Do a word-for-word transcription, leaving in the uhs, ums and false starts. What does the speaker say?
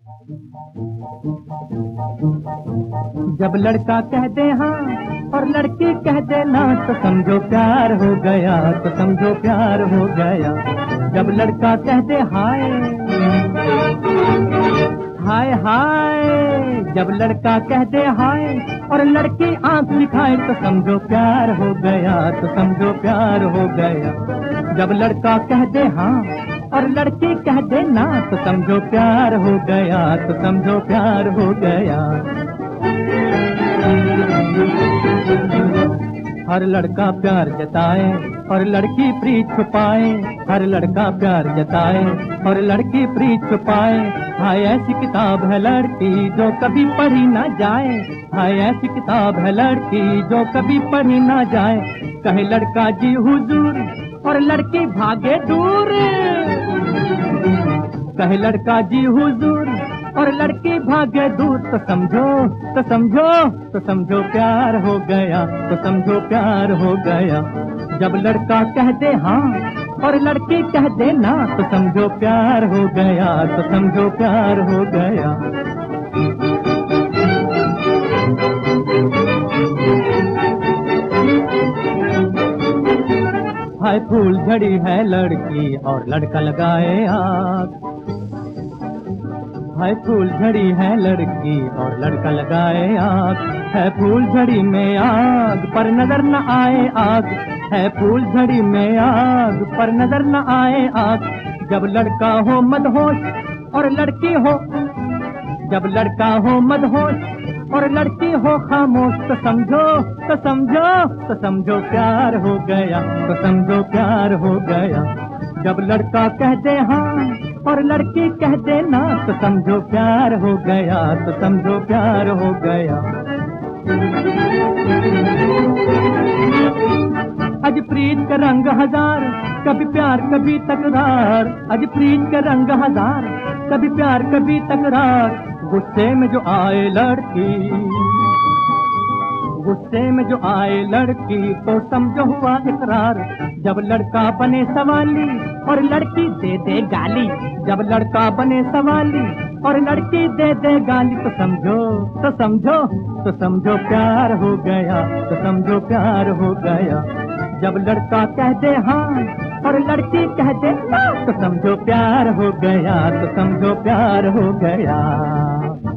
जब लड़का कह दे हाँ और लड़की कह दे ना तो समझो प्यार हो गया, तो समझो प्यार हो गया। जब लड़का कह दे हाय हाय हाय, जब लड़का कह दे हाय और लड़की आंख दिखाए तो समझो प्यार हो गया, तो समझो प्यार हो गया। जब लड़का कह दे हाँ और लड़की कह दे ना तो समझो प्यार हो गया, तो समझो प्यार हो गया। हर लड़का प्यार जताए और लड़की प्रीत छुपाए, हर लड़का प्यार जताए और लड़की प्रीत छुपाए। हाय ऐसी किताब है लड़की जो कभी पढ़ी ना जाए, हाय ऐसी किताब है लड़की जो कभी पढ़ी ना जाए। कहे लड़का जी हुजूर और लड़की भागे दूर, कहे लड़का जी हुजूर और लड़की भागे दूर तो समझो तो समझो तो समझो प्यार हो गया, तो समझो प्यार हो गया। जब लड़का कह दे हाँ और लड़की कह दे ना तो समझो प्यार हो गया, तो समझो प्यार हो गया। हाय फूल झड़ी है लड़की और लड़का लगाए आग, हाय फूल झड़ी है लड़की और लड़का लगाए आग। है फूल झड़ी में आग पर नजर न आए आग, है फूल झड़ी में आग पर नजर न आए आग। जब लड़का हो मदहोश और लड़की हो, जब लड़का हो मदहोश और लड़की हो खामोश तो समझो तो समझो तो समझो प्यार हो गया, तो समझो प्यार हो गया। जब लड़का कह दे हाँ और लड़की कह दे ना तो समझो प्यार हो गया, तो समझो प्यार हो गया। अज प्रीत का रंग हजार, कभी प्यार कभी तकरार, अज प्रीत का रंग हजार, कभी प्यार कभी तकरार। गुस्से में जो आए लड़की, गुस्से में जो आए लड़की तो समझो हुआ इकरार। जब लड़का बने सवाली और लड़की दे दे गाली, जब लड़का बने सवाली और लड़की दे दे गाली तो समझो तो समझो तो समझो प्यार हो गया, तो समझो प्यार हो गया। जब लड़का कह दे हाँ और लड़की कह दे ना तो समझो प्यार हो गया, तो समझो प्यार हो गया।